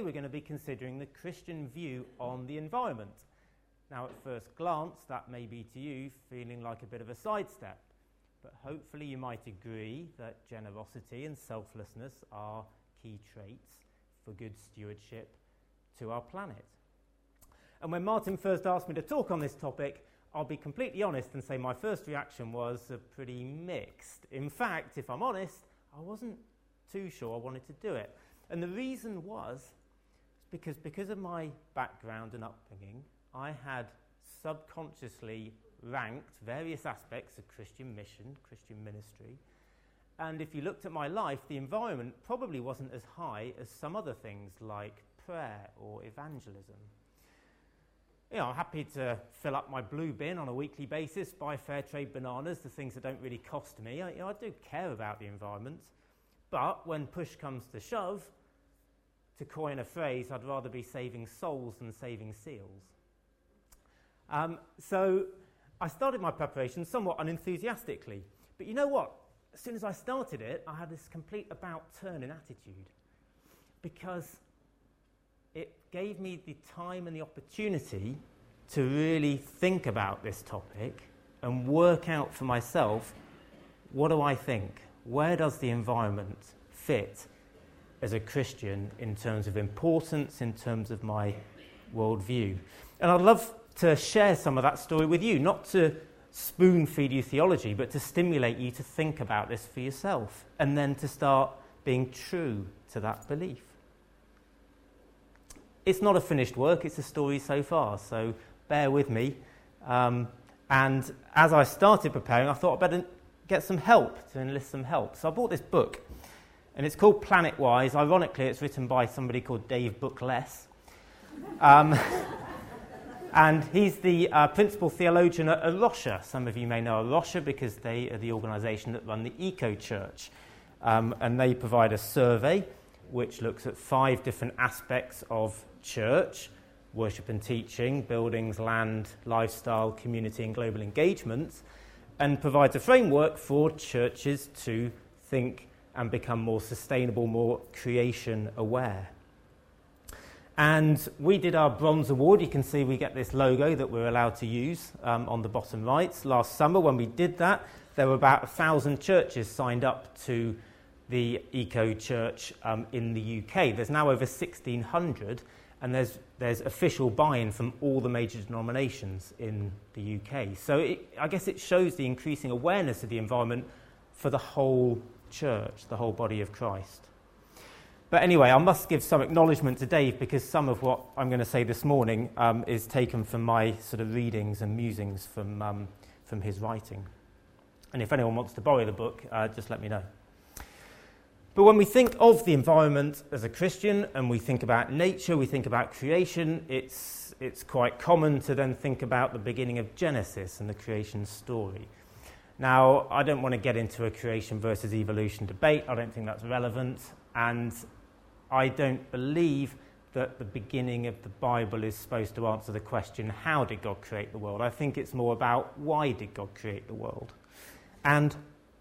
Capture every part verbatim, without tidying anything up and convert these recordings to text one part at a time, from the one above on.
we're going to be considering the Christian view on the environment. Now, at first glance, that may be to you feeling like a bit of a sidestep, but hopefully you might agree that generosity and selflessness are key traits for good stewardship to our planet. And when Martin first asked me to talk on this topic, I'll be completely honest and say my first reaction was uh, pretty mixed. In fact, if I'm honest, I wasn't too sure I wanted to do it. And the reason was because, because of my background and upbringing, I had subconsciously ranked various aspects of Christian mission, Christian ministry. And if you looked at my life, the environment probably wasn't as high as some other things like prayer or evangelism. You know, I'm happy to fill up my blue bin on a weekly basis, buy fair trade bananas, the things that don't really cost me. I, you know, I do care about the environment. But when push comes to shove, to coin a phrase, I'd rather be saving souls than saving seals. Um, so I started my preparation somewhat unenthusiastically. But you know what? As soon as I started it, I had this complete about-turn in attitude. Because it gave me the time and the opportunity to really think about this topic and work out for myself, what do I think? Where does the environment fit as a Christian in terms of importance, in terms of my worldview? And I'd love to share some of that story with you, not to spoon-feed you theology, but to stimulate you to think about this for yourself and then to start being true to that belief. It's not a finished work, it's a story so far, so bear with me. Um, and as I started preparing, I thought I'd better get some help, to enlist some help. So I bought this book, and it's called Planet-Wise. Ironically, it's written by somebody called Dave Bookless. Um, and he's the uh, principal theologian at A Rocha. Some of you may know A Rocha because they are the organisation that run the Eco Church. Um, and they provide a survey which looks at five different aspects of church: worship and teaching, buildings, land, lifestyle, community and global engagement, and provides a framework for churches to think and become more sustainable, more creation aware. And we did our Bronze Award. You can see we get this logo that we're allowed to use um, on the bottom right. Last summer when we did that, there were about a thousand churches signed up to the Eco Church um, in the U K. There's now over sixteen hundred, and there's there's official buy-in from all the major denominations in the U K. So it, I guess it shows the increasing awareness of the environment for the whole church, the whole body of Christ. But anyway, I must give some acknowledgement to Dave, because some of what I'm going to say this morning um, is taken from my sort of readings and musings from, um, from his writing. And if anyone wants to borrow the book, uh, just let me know. But when we think of the environment as a Christian and we think about nature, we think about creation, it's it's quite common to then think about the beginning of Genesis and the creation story. Now, I don't want to get into a creation versus evolution debate. I don't think that's relevant. And I don't believe that the beginning of the Bible is supposed to answer the question, how did God create the world? I think it's more about, why did God create the world? And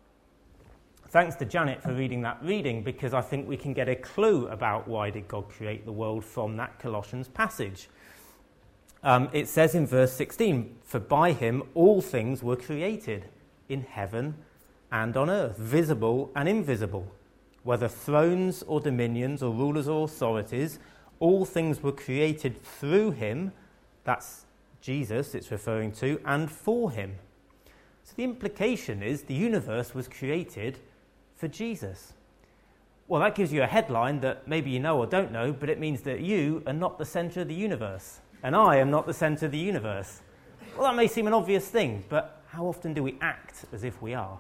thanks to Janet for reading that reading, because I think we can get a clue about why did God create the world from that Colossians passage. Um, it says in verse sixteen, "For by him all things were created, in heaven and on earth, visible and invisible, whether thrones or dominions or rulers or authorities, all things were created through him," that's Jesus it's referring to, "and for him." So the implication is the universe was created for Jesus. Well, that gives you a headline that maybe you know or don't know, but it means that you are not the centre of the universe, and I am not the centre of the universe. Well, that may seem an obvious thing, but how often do we act as if we are?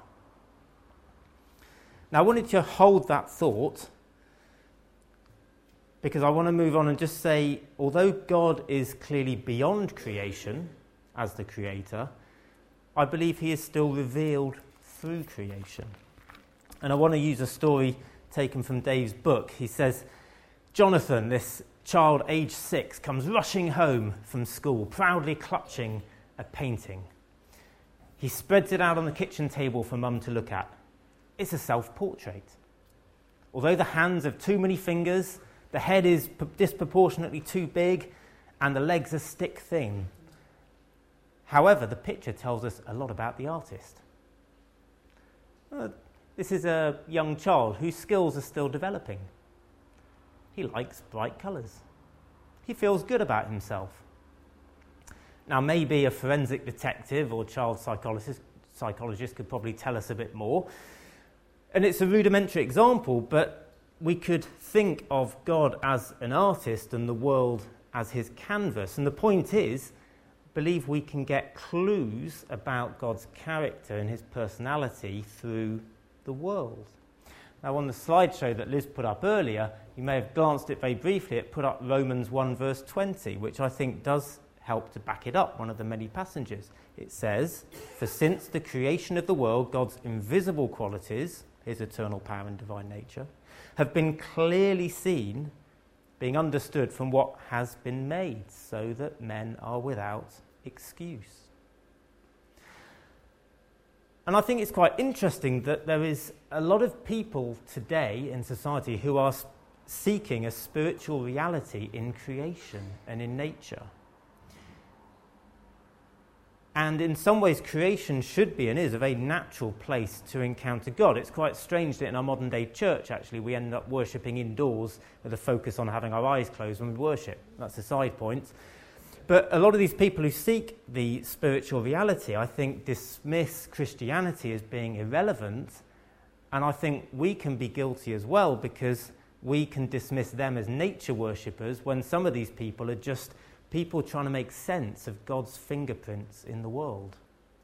Now, I wanted to hold that thought because I want to move on and just say, although God is clearly beyond creation as the creator, I believe he is still revealed through creation. And I want to use a story taken from Dave's book. He says, Jonathan, this child aged six, comes rushing home from school, proudly clutching a painting. He spreads it out on the kitchen table for Mum to look at. It's a self-portrait. Although the hands have too many fingers, The head is p- disproportionately too big, and the legs are stick thin. However, the picture tells us a lot about the artist. Uh, this is a young child whose skills are still developing. He likes bright colours. He feels good about himself. Now, maybe a forensic detective or child psychologist, psychologist could probably tell us a bit more. And it's a rudimentary example, but we could think of God as an artist and the world as his canvas. And the point is, I believe we can get clues about God's character and his personality through the world. Now, on the slideshow that Liz put up earlier, you may have glanced at it very briefly. It put up Romans one verse twenty, which I think does help to back it up, one of the many passages. It says, "For since the creation of the world, God's invisible qualities, his eternal power and divine nature, have been clearly seen, being understood from what has been made, so that men are without excuse." And I think it's quite interesting that there is a lot of people today in society who are seeking a spiritual reality in creation and in nature. And in some ways, creation should be and is a very natural place to encounter God. It's quite strange that in our modern day church, actually, we end up worshipping indoors with a focus on having our eyes closed when we worship. That's a side point. But a lot of these people who seek the spiritual reality, I think, dismiss Christianity as being irrelevant. And I think we can be guilty as well, because we can dismiss them as nature worshippers when some of these people are just people trying to make sense of God's fingerprints in the world.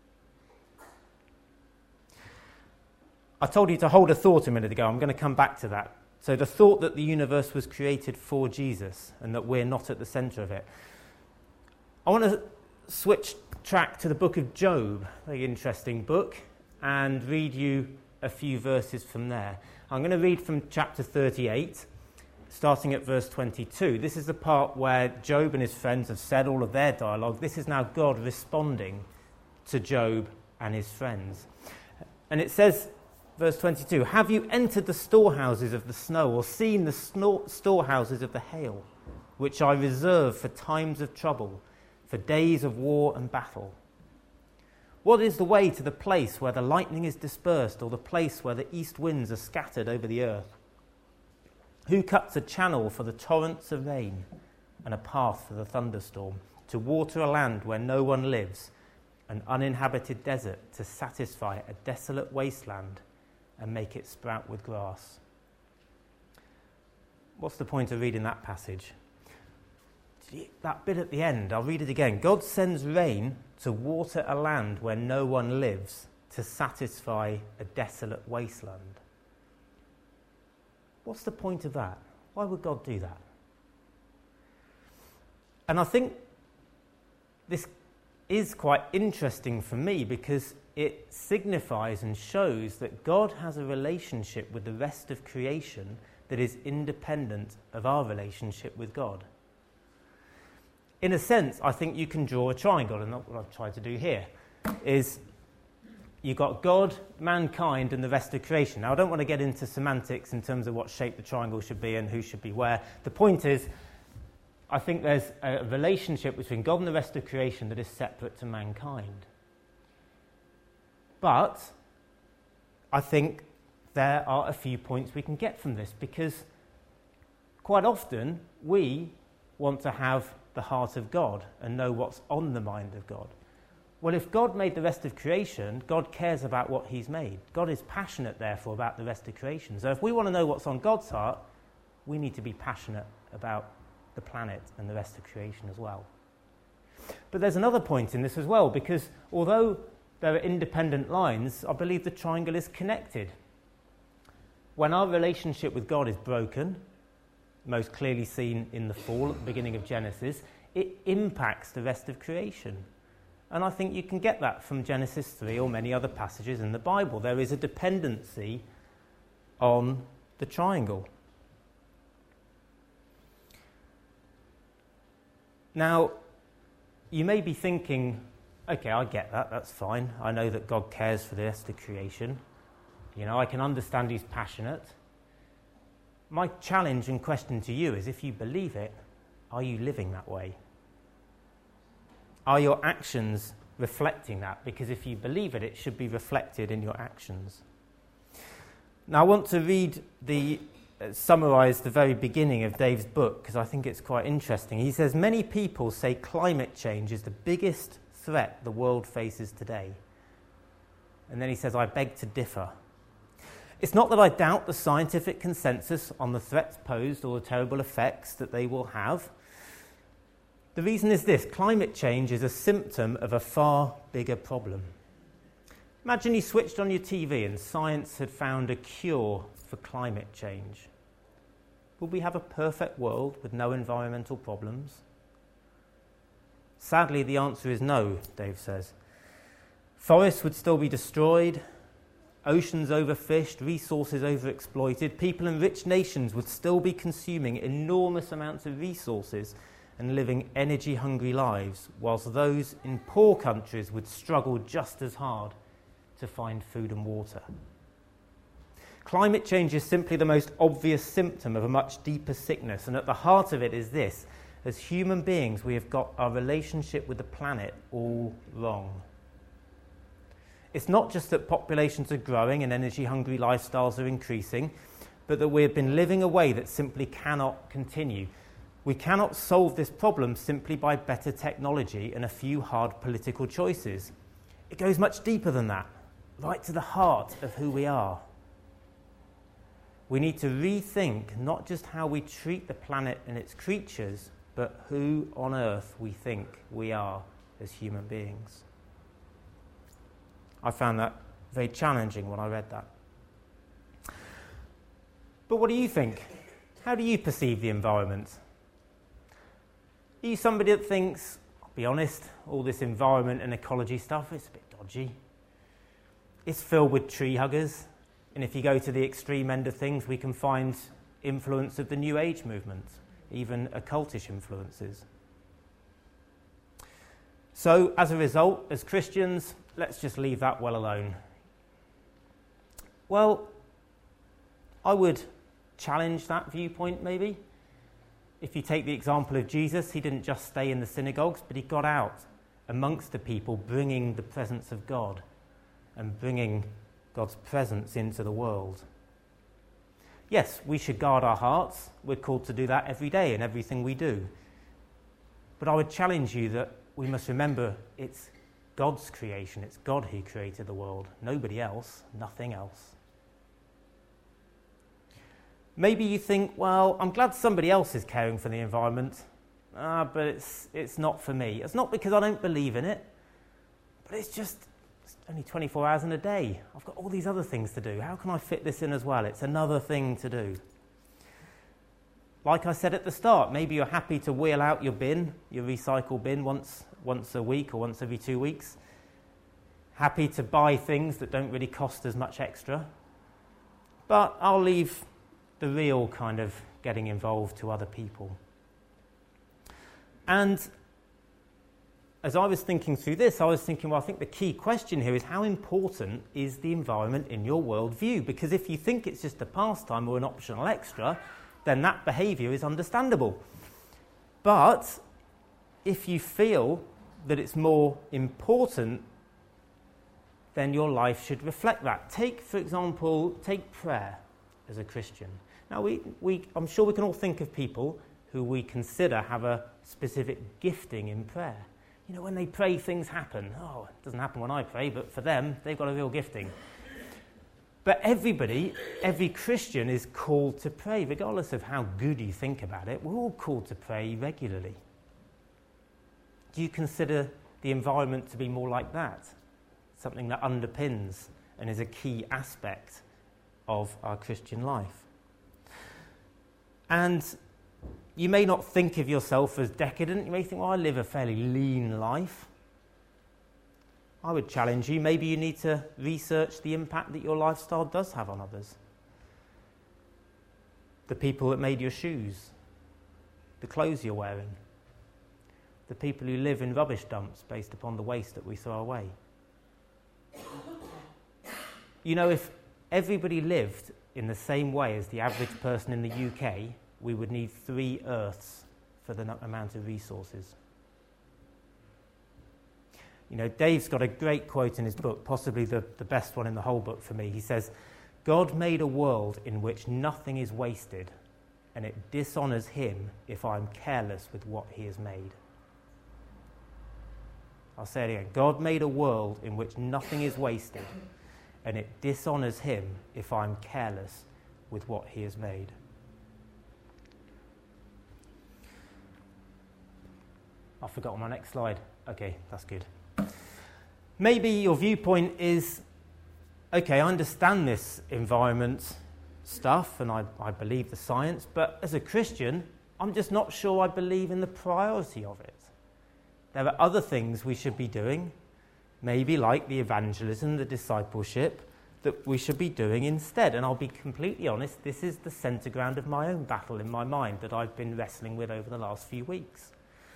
I told you to hold a thought a minute ago. I'm going to come back to that. So the thought that the universe was created for Jesus and that we're not at the centre of it. I want to switch track to the book of Job, a very interesting book, and read you a few verses from there. I'm going to read from chapter thirty-eight, starting at verse twenty-two. This is the part where Job and his friends have said all of their dialogue. This is now God responding to Job and his friends. And it says, verse twenty-two, "Have you entered the storehouses of the snow, or seen the snor- storehouses of the hail, which I reserve for times of trouble, for days of war and battle? What is the way to the place where the lightning is dispersed, or the place where the east winds are scattered over the earth? Who cuts a channel for the torrents of rain, and a path for the thunderstorm, to water a land where no one lives, an uninhabited desert, to satisfy a desolate wasteland and make it sprout with grass?" What's the point of reading that passage? That bit at the end, I'll read it again. "God sends rain to water a land where no one lives, to satisfy a desolate wasteland." What's the point of that? Why would God do that? And I think this is quite interesting for me, because it signifies and shows that God has a relationship with the rest of creation that is independent of our relationship with God. In a sense, I think you can draw a triangle, and that's what I've tried to do here, is you've got God, mankind, and the rest of creation. Now, I don't want to get into semantics in terms of what shape the triangle should be and who should be where. The point is, I think there's a relationship between God and the rest of creation that is separate to mankind. But I think there are a few points we can get from this, because quite often we want to have the heart of God and know what's on the mind of God. Well, if God made the rest of creation, God cares about what he's made. God is passionate, therefore, about the rest of creation. So if we want to know what's on God's heart, we need to be passionate about the planet and the rest of creation as well. But there's another point in this as well, because although there are independent lines, I believe the triangle is connected. When our relationship with God is broken, most clearly seen in the fall at the beginning of Genesis, it impacts the rest of creation. And I think you can get that from Genesis three or many other passages in the Bible. There is a dependency on the triangle. Now, you may be thinking, okay, I get that, that's fine. I know that God cares for the rest of creation. You know, I can understand he's passionate. my challenge and question to you is, if you believe it, are you living that way? Are your actions reflecting that? Because if you believe it, it should be reflected in your actions. Now, I want to read the uh, summarise the very beginning of Dave's book, because I think it's quite interesting. He says, many people say climate change is the biggest threat the world faces today. And then he says, I beg to differ. It's not that I doubt the scientific consensus on the threats posed or the terrible effects that they will have. The reason is this: climate change is a symptom of a far bigger problem. Imagine you switched on your T V and science had found a cure for climate change. Would we have a perfect world with no environmental problems? Sadly, the answer is no, Dave says. Forests would still be destroyed, oceans overfished, resources overexploited. People in rich nations would still be consuming enormous amounts of resources and living energy-hungry lives, whilst those in poor countries would struggle just as hard to find food and water. Climate change is simply the most obvious symptom of a much deeper sickness, and at the heart of it is this: as human beings, we have got our relationship with the planet all wrong. It's not just that populations are growing and energy-hungry lifestyles are increasing, but that we have been living a way that simply cannot continue. We cannot solve this problem simply by better technology and a few hard political choices. It goes much deeper than that, right to the heart of who we are. We need to rethink not just how we treat the planet and its creatures, but who on earth we think we are as human beings. I found that very challenging when I read that. But what do you think? How do you perceive the environment? Are you somebody that thinks, I'll be honest, all this environment and ecology stuff, it's a bit dodgy. It's filled with tree huggers. And if you go to the extreme end of things, we can find influence of the New Age movement, even occultish influences. So, as a result, as Christians, let's just leave that well alone. Well, I would challenge that viewpoint, maybe. If you take the example of Jesus, he didn't just stay in the synagogues, but he got out amongst the people, bringing the presence of God and bringing God's presence into the world. Yes, we should guard our hearts. We're called to do that every day in everything we do. But I would challenge you that we must remember it's God's creation. It's God who created the world. Nobody else, nothing else. Maybe you think, well, I'm glad somebody else is caring for the environment, uh, but it's it's not for me. It's not because I don't believe in it, but it's just it's only twenty-four hours in a day. I've got all these other things to do. How can I fit this in as well? It's another thing to do. Like I said at the start, maybe you're happy to wheel out your bin, your recycle bin, once once a week or once every two weeks. Happy to buy things that don't really cost as much extra. But I'll leave the real kind of getting involved to other people. And as I was thinking through this, I was thinking, well, I think the key question here is, how important is the environment in your worldview? Because if you think it's just a pastime or an optional extra, then that behaviour is understandable. But if you feel that it's more important, then your life should reflect that. Take, for example, take prayer as a Christian. Now, we, we, I'm sure we can all think of people who we consider have a specific gifting in prayer. You know, when they pray, things happen. Oh, it doesn't happen when I pray, but for them, they've got a real gifting. But everybody, every Christian is called to pray, regardless of how good you think about it. We're all called to pray regularly. Do you consider the environment to be more like that? Something that underpins and is a key aspect of our Christian life. And you may not think of yourself as decadent. You may think, well, I live a fairly lean life. I would challenge you, maybe you need to research the impact that your lifestyle does have on others. The people that made your shoes, the clothes you're wearing, the people who live in rubbish dumps based upon the waste that we throw away. You know, if everybody lived in the same way as the average person in the U K, we would need three Earths for the amount of resources. You know, Dave's got a great quote in his book, possibly the, the best one in the whole book for me. He says, "God made a world in which nothing is wasted, and it dishonours him if I'm careless with what he has made." I'll say it again. God made a world in which nothing is wasted, and it dishonours him if I'm careless with what he has made. I've forgotten my next slide. Okay, that's good. Maybe your viewpoint is, okay, I understand this environment stuff and I, I believe the science, but as a Christian, I'm just not sure I believe in the priority of it. There are other things we should be doing, maybe like the evangelism, the discipleship, that we should be doing instead. And I'll be completely honest, this is the centre ground of my own battle in my mind that I've been wrestling with over the last few weeks.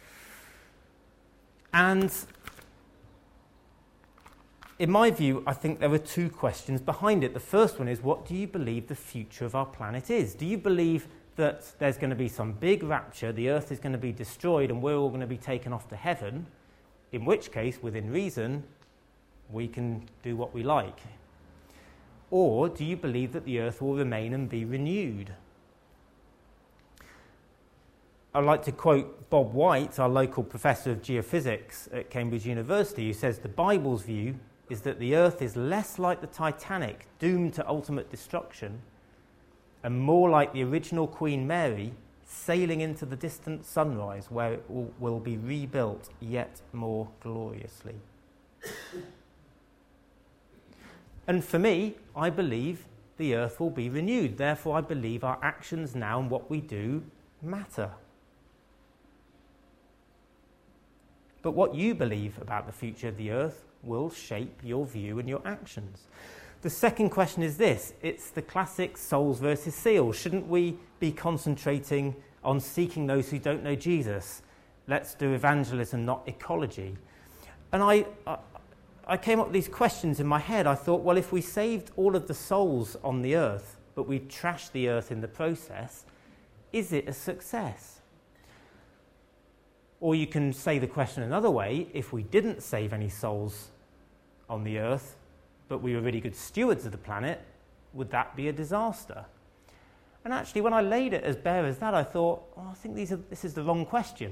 And in my view, I think there are two questions behind it. The first one is, what do you believe the future of our planet is? Do you believe that there's going to be some big rapture, the earth is going to be destroyed and we're all going to be taken off to heaven, in which case, within reason, we can do what we like? Or do you believe that the earth will remain and be renewed? I'd like to quote Bob White, our local professor of geophysics at Cambridge University, who says the Bible's view is that the earth is less like the Titanic, doomed to ultimate destruction, and more like the original Queen Mary, sailing into the distant sunrise, where it will, will be rebuilt yet more gloriously. And for me, I believe the earth will be renewed. Therefore, I believe our actions now and what we do matter. But what you believe about the future of the earth will shape your view and your actions. The second question is this. It's the classic souls versus seals. Shouldn't we be concentrating on seeking those who don't know Jesus? Let's do evangelism, not ecology. And I, I, I came up with these questions in my head. I thought, well, if we saved all of the souls on the earth, but we trashed the earth in the process, is it a success? Or you can say the question another way. If we didn't save any souls on the earth, but we were really good stewards of the planet, would that be a disaster? And actually, when I laid it as bare as that, I thought, oh, I think these are, this is the wrong question.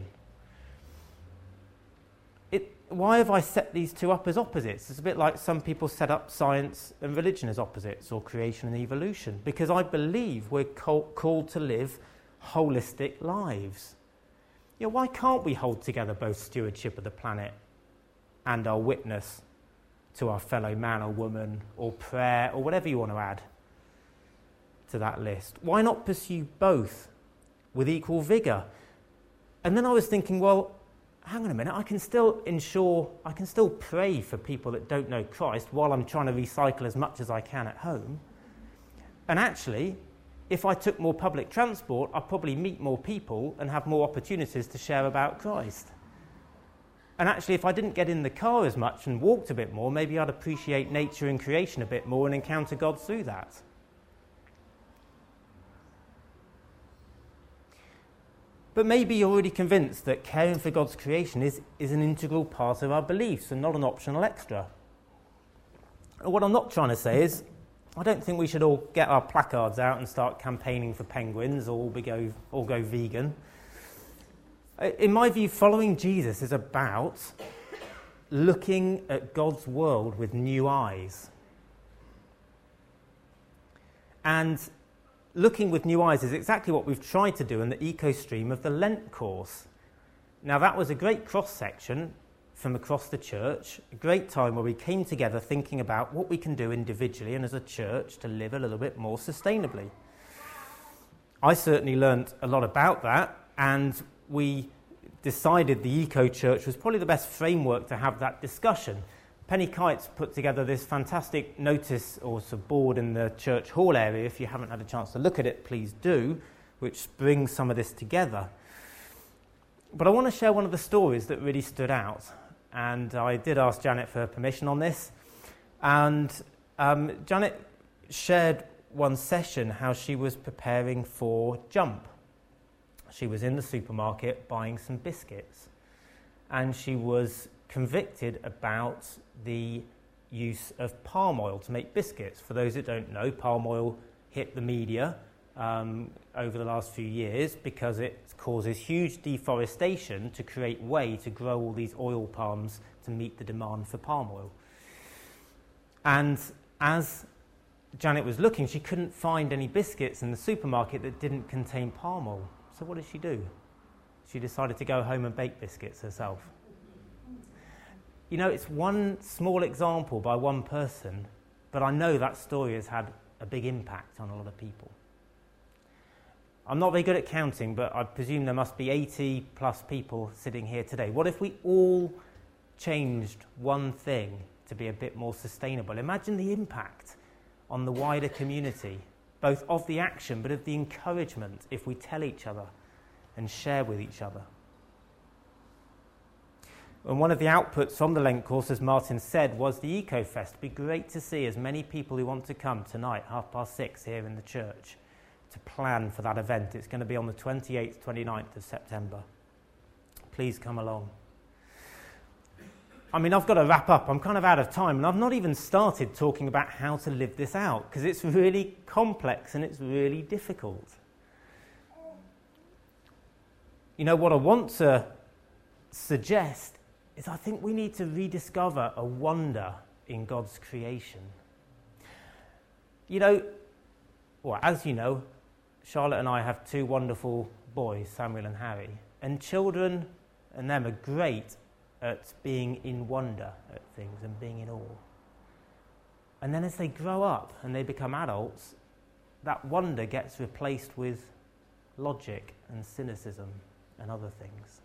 It, why have I set these two up as opposites? It's a bit like some people set up science and religion as opposites, or creation and evolution, because I believe we're call, called to live holistic lives. You know, why can't we hold together both stewardship of the planet and our witness to our fellow man or woman, or prayer, or whatever you want to add to that list? Why not pursue both with equal vigour? And then I was thinking, well, hang on a minute, I can still ensure, I can still pray for people that don't know Christ while I'm trying to recycle as much as I can at home. And actually, if I took more public transport, I'd probably meet more people and have more opportunities to share about Christ. And actually, if I didn't get in the car as much and walked a bit more, maybe I'd appreciate nature and creation a bit more and encounter God through that. But maybe you're already convinced that caring for God's creation is, is an integral part of our beliefs and not an optional extra. And what I'm not trying to say is, I don't think we should all get our placards out and start campaigning for penguins or all go, all go vegan. In my view, following Jesus is about looking at God's world with new eyes. And looking with new eyes is exactly what we've tried to do in the eco stream of the Lent course. Now, that was a great cross-section from across the church, a great time where we came together thinking about what we can do individually and as a church to live a little bit more sustainably. I certainly learnt a lot about that, and we decided the eco-church was probably the best framework to have that discussion. Penny Kites put together this fantastic notice or sort of board in the church hall area. If you haven't had a chance to look at it, please do, which brings some of this together. But I want to share one of the stories that really stood out. And I did ask Janet for her permission on this. And um, Janet shared one session how she was preparing for Jump. She was in the supermarket buying some biscuits, and she was convicted about the use of palm oil to make biscuits. For those that don't know, palm oil hit the media um, over the last few years because it causes huge deforestation to create way to grow all these oil palms to meet the demand for palm oil. And as Janet was looking, she couldn't find any biscuits in the supermarket that didn't contain palm oil. So what did she do? She decided to go home and bake biscuits herself. You know, it's one small example by one person, but I know that story has had a big impact on a lot of people. I'm not very good at counting, but I presume there must be eighty plus people sitting here today. What if we all changed one thing to be a bit more sustainable? Imagine the impact on the wider community, both of the action, but of the encouragement if we tell each other and share with each other. And one of the outputs from the Lent course, as Martin said, was the EcoFest. It'd be great to see as many people who want to come tonight, half past six, here in the church, to plan for that event. It's going to be on the twenty-eighth, twenty-ninth of September. Please come along. I mean, I've got to wrap up. I'm kind of out of time, and I've not even started talking about how to live this out, because it's really complex and it's really difficult. You know, what I want to suggest is I think we need to rediscover a wonder in God's creation. You know, well, as you know, Charlotte and I have two wonderful boys, Samuel and Harry, and children and them are great at being in wonder at things and being in awe. And then as they grow up and they become adults, that wonder gets replaced with logic and cynicism and other things.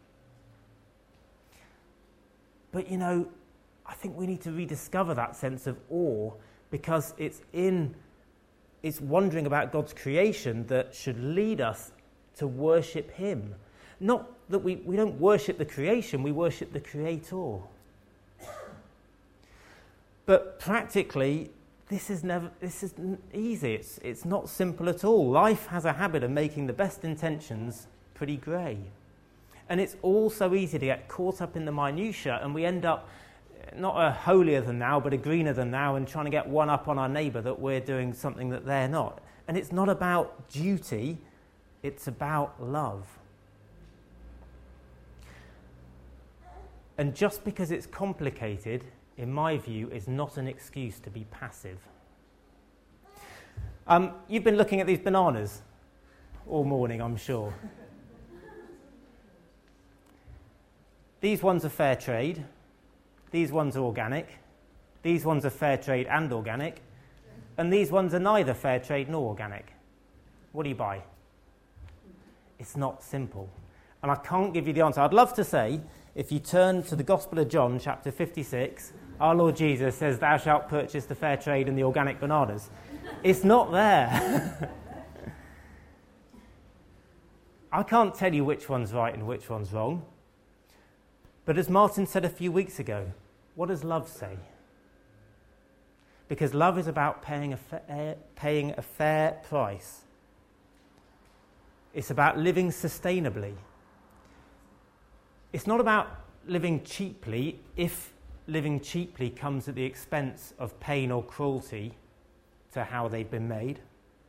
But, you know, I think we need to rediscover that sense of awe, because it's in, it's wondering about God's creation that should lead us to worship him. Not that we, we don't worship the creation, we worship the Creator. But practically, this is never this isn't easy. It's, it's not simple at all. Life has a habit of making the best intentions pretty grey. And it's all so easy to get caught up in the minutiae, and we end up not a holier than thou, but a greener than thou, and trying to get one up on our neighbour that we're doing something that they're not. And it's not about duty, it's about love. And just because it's complicated, in my view, is not an excuse to be passive. Um, you've been looking at these bananas all morning, I'm sure. These ones are fair trade, these ones are organic, these ones are fair trade and organic, and these ones are neither fair trade nor organic. What do you buy? It's not simple. And I can't give you the answer. I'd love to say, if you turn to the Gospel of John, chapter fifty-six, our Lord Jesus says, "Thou shalt purchase the fair trade and the organic bananas." It's not there. I can't tell you which one's right and which one's wrong. But as Martin said a few weeks ago, what does love say? Because love is about paying a fair, paying a fair price. It's about living sustainably. It's not about living cheaply if living cheaply comes at the expense of pain or cruelty to how they've been made.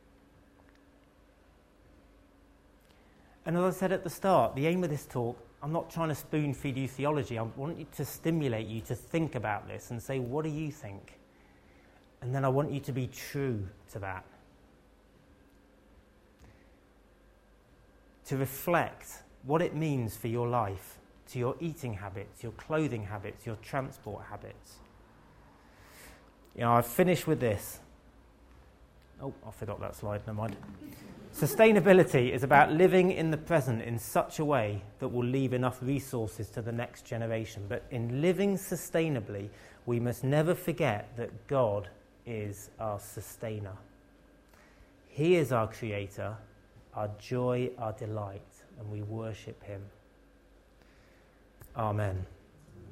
And as I said at the start, the aim of this talk, I'm not trying to spoon feed you theology. I want you to stimulate you to think about this and say, what do you think? And then I want you to be true to that. To reflect what it means for your life, to your eating habits, your clothing habits, your transport habits. You know, I've finished with this. Oh, I forgot that slide, never mind. Sustainability is about living in the present in such a way that will leave enough resources to the next generation. But in living sustainably, we must never forget that God is our sustainer. He is our creator, our joy, our delight, and we worship him. Amen.